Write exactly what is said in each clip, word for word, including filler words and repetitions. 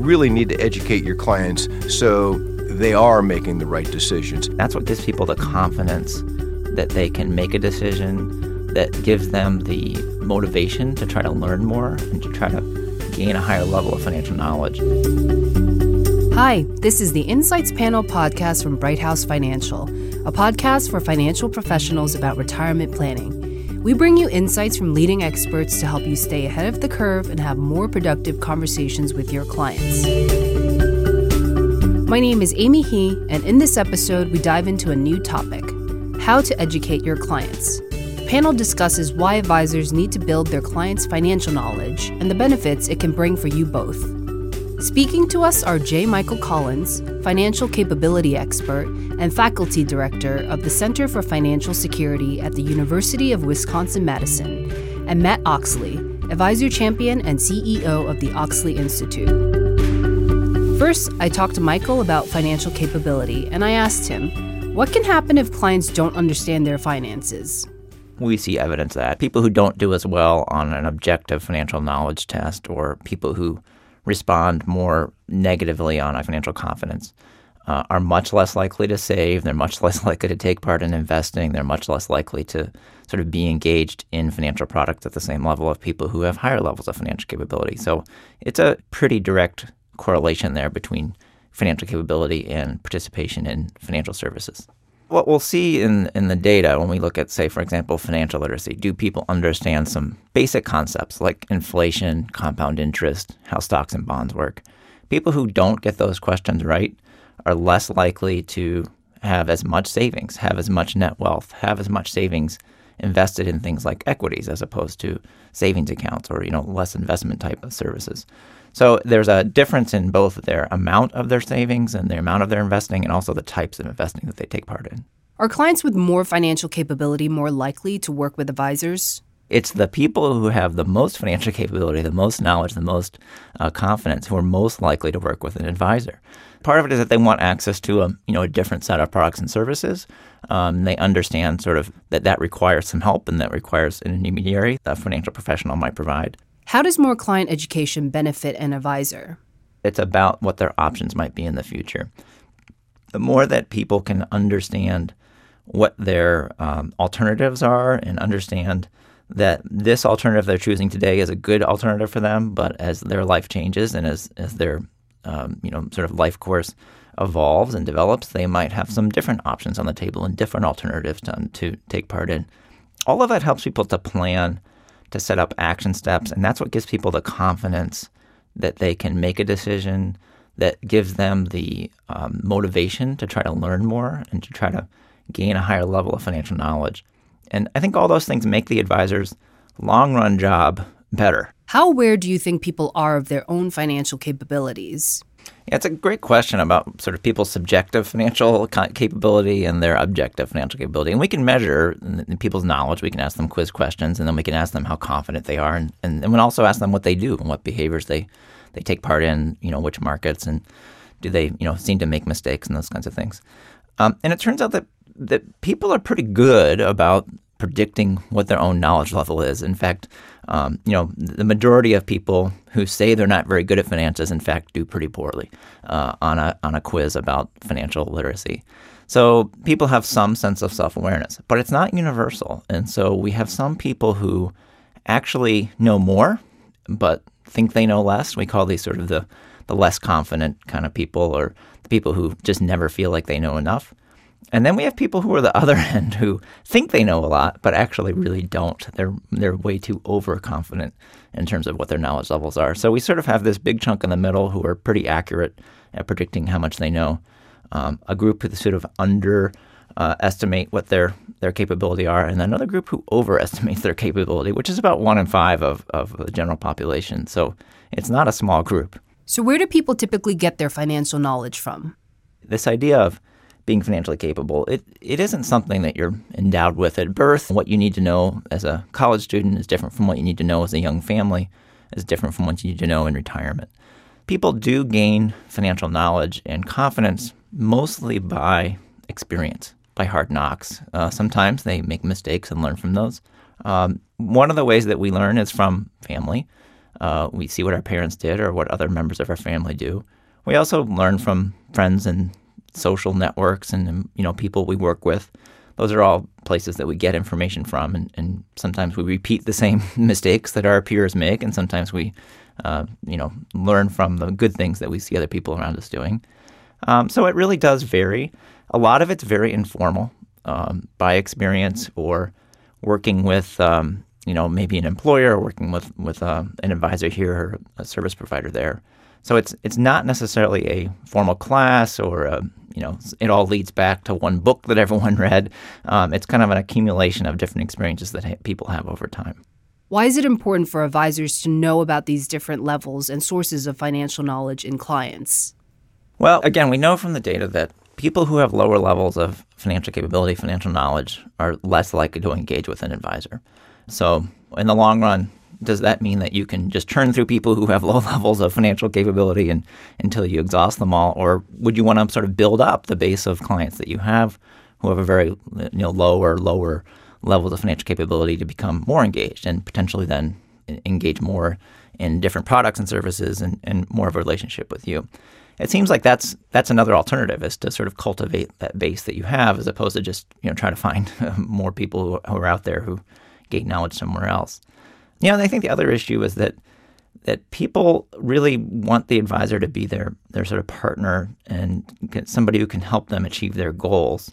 really need to educate your clients so they are making the right decisions. That's what gives people the confidence that they can make a decision, that gives them the motivation to try to learn more and to try to gain a higher level of financial knowledge. Hi, this is the Insights Panel podcast from Bright House Financial, a podcast for financial professionals about retirement planning. We bring you insights from leading experts to help you stay ahead of the curve and have more productive conversations with your clients. My name is Amy He, and in this episode, we dive into a new topic: how to educate your clients. The panel discusses why advisors need to build their clients' financial knowledge and the benefits it can bring for you both. Speaking to us are J. Michael Collins, financial capability expert and faculty director of the Center for Financial Security at the University of Wisconsin-Madison, and Matt Oxley, advisor champion and C E O of the Oxley Institute. First, I talked to Michael about financial capability, and I asked him, what can happen if clients don't understand their finances? We see evidence that people who don't do as well on an objective financial knowledge test, or people who respond more negatively on a financial confidence, uh, are much less likely to save. They're much less likely to take part in investing. They're much less likely to sort of be engaged in financial products at the same level of people who have higher levels of financial capability. So it's a pretty direct correlation there between financial capability and participation in financial services. What we'll see in, in the data when we look at, say, for example, financial literacy, do people understand some basic concepts like inflation, compound interest, how stocks and bonds work? People who don't get those questions right are less likely to have as much savings, have as much net wealth, have as much savings invested in things like equities as opposed to savings accounts or, you know, less investment type of services. So there's a difference in both their amount of their savings and the amount of their investing, and also the types of investing that they take part in. Are clients with more financial capability more likely to work with advisors? It's the people who have the most financial capability, the most knowledge, the most uh, confidence who are most likely to work with an advisor. Part of it is that they want access to a you know a different set of products and services. Um, they understand sort of that that requires some help and that requires an intermediary that a financial professional might provide. How does more client education benefit an advisor? It's about what their options might be in the future. The more that people can understand what their um, alternatives are and understand that this alternative they're choosing today is a good alternative for them, but as their life changes and as, as their um, you know sort of life course evolves and develops, they might have some different options on the table and different alternatives to, to take part in. All of that helps people to plan, to set up action steps, and that's what gives people the confidence that they can make a decision, that gives them the um, motivation to try to learn more and to try to gain a higher level of financial knowledge. And I think all those things make the advisor's long-run job better. How aware do you think people are of their own financial capabilities? Yeah, it's a great question about sort of people's subjective financial capability and their objective financial capability. And we can measure people's knowledge. We can ask them quiz questions, and then we can ask them how confident they are. And, and, and we can also ask them what they do and what behaviors they, they take part in, you know, which markets, and do they, you know, seem to make mistakes and those kinds of things. Um, and it turns out that, that people are pretty good about predicting what their own knowledge level is. In fact, um, you know, the majority of people who say they're not very good at finances, in fact, do pretty poorly uh, on a on a quiz about financial literacy. So people have some sense of self-awareness, but it's not universal. And so we have some people who actually know more, but think they know less. We call these sort of the, the less confident kind of people, or the people who just never feel like they know enough. And then we have people who are the other end who think they know a lot, but actually really don't. They're they're way too overconfident in terms of what their knowledge levels are. So we sort of have this big chunk in the middle who are pretty accurate at predicting how much they know. Um, a group who sort of under uh, estimate what their their capability are, and another group who overestimates their capability, which is about one in five of, of the general population. So it's not a small group. So where do people typically get their financial knowledge from? This idea of being financially capable, it, it isn't something that you're endowed with at birth. What you need to know as a college student is different from what you need to know as a young family, is different from what you need to know in retirement. People do gain financial knowledge and confidence mostly by experience, by hard knocks. Uh, sometimes they make mistakes and learn from those. Um, one of the ways that we learn is from family. Uh, we see what our parents did or what other members of our family do. We also learn from friends and social networks and, you know, people we work with. Those are all places that we get information from, and, and sometimes we repeat the same mistakes that our peers make, and sometimes we, uh, you know, learn from the good things that we see other people around us doing. Um, so it really does vary. A lot of it's very informal, um, by experience or working with, um, you know, maybe an employer or working with with uh, an advisor here or a service provider there. So it's it's not necessarily a formal class or, a, you know, it all leads back to one book that everyone read. Um, it's kind of an accumulation of different experiences that ha- people have over time. Why is it important for advisors to know about these different levels and sources of financial knowledge in clients? Well, again, we know from the data that people who have lower levels of financial capability, financial knowledge, are less likely to engage with an advisor. So in the long run, does that mean that you can just churn through people who have low levels of financial capability and until you exhaust them all? Or would you want to sort of build up the base of clients that you have who have a very, you know, low or lower levels of financial capability to become more engaged and potentially then engage more in different products and services and, and more of a relationship with you? It seems like that's that's another alternative, is to sort of cultivate that base that you have as opposed to just, you know, try to find more people who, who are out there who gain knowledge somewhere else. You know, and I think the other issue is that that people really want the advisor to be their their sort of partner and get somebody who can help them achieve their goals.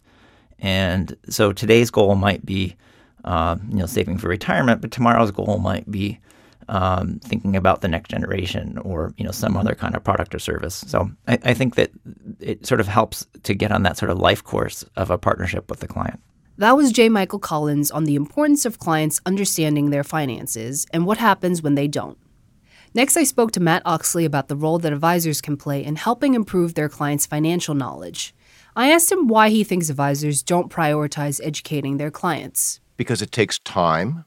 And so today's goal might be, uh, you know, saving for retirement, but tomorrow's goal might be um, thinking about the next generation or, you know, some other kind of product or service. So I, I think that it sort of helps to get on that sort of life course of a partnership with the client. That was J. Michael Collins on the importance of clients understanding their finances and what happens when they don't. Next, I spoke to Matt Oxley about the role that advisors can play in helping improve their clients' financial knowledge. I asked him why he thinks advisors don't prioritize educating their clients. Because it takes time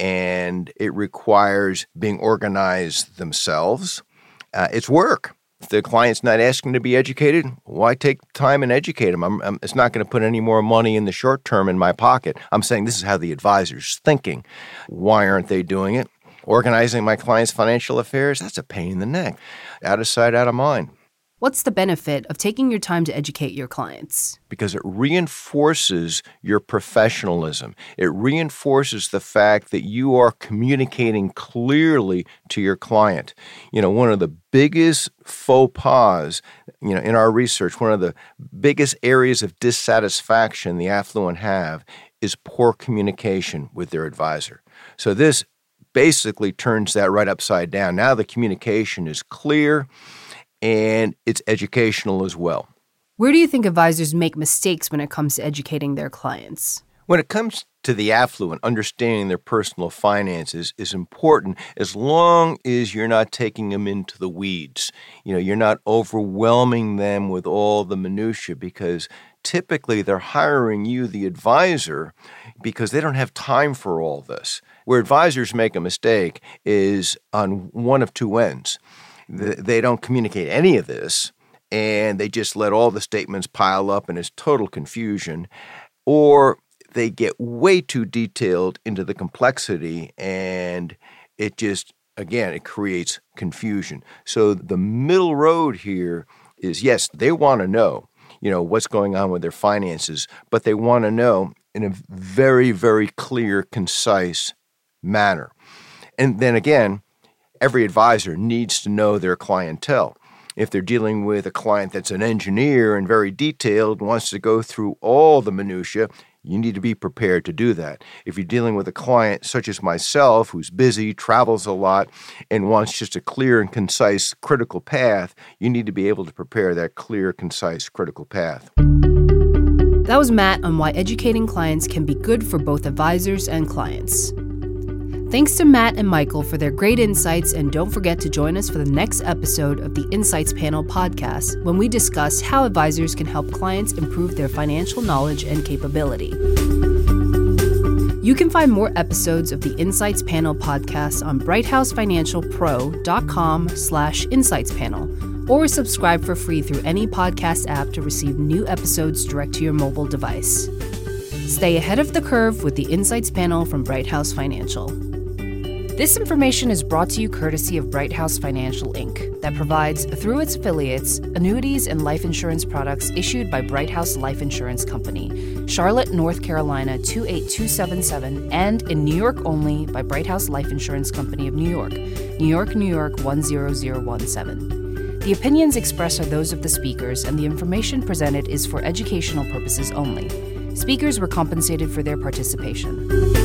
and it requires being organized themselves. Uh, it's work. If the client's not asking to be educated, why take time and educate them? I'm, I'm, it's not going to put any more money in the short term in my pocket. I'm saying this is how the advisor's thinking. Why aren't they doing it? Organizing my client's financial affairs, that's a pain in the neck. Out of sight, out of mind. What's the benefit of taking your time to educate your clients? Because it reinforces your professionalism. It reinforces the fact that you are communicating clearly to your client. You know, one of the biggest faux pas, you know, in our research, one of the biggest areas of dissatisfaction the affluent have is poor communication with their advisor. So this basically turns that right upside down. Now the communication is clear, and it's educational as well. Where do you think advisors make mistakes when it comes to educating their clients? When it comes to the affluent, understanding their personal finances is important as long as you're not taking them into the weeds. You know, you're not overwhelming them with all the minutia, because typically they're hiring you, the advisor, because they don't have time for all this. Where advisors make a mistake is on one of two ends. They don't communicate any of this, and they just let all the statements pile up and it's total confusion, or they get way too detailed into the complexity, and it just, again, it creates confusion. So the middle road here is, yes, they want to know, you know, what's going on with their finances, but they want to know in a very, very clear, concise manner. And then again, every advisor needs to know their clientele. If they're dealing with a client that's an engineer and very detailed, wants to go through all the minutia, you need to be prepared to do that. If you're dealing with a client such as myself, who's busy, travels a lot, and wants just a clear and concise critical path, you need to be able to prepare that clear, concise critical path. That was Matt on why educating clients can be good for both advisors and clients. Thanks to Matt and Michael for their great insights, and don't forget to join us for the next episode of the Insights Panel podcast when we discuss how advisors can help clients improve their financial knowledge and capability. You can find more episodes of the Insights Panel podcast on brighthousefinancialpro.com slash insightspanel, or subscribe for free through any podcast app to receive new episodes direct to your mobile device. Stay ahead of the curve with the Insights Panel from Bright House Financial. This information is brought to you courtesy of Brighthouse Financial Incorporated that provides, through its affiliates, annuities and life insurance products issued by Brighthouse Life Insurance Company, Charlotte, North Carolina two eight two seven seven, and in New York only by Brighthouse Life Insurance Company of New York, New York, New York one zero zero one seven. The opinions expressed are those of the speakers, and the information presented is for educational purposes only. Speakers were compensated for their participation.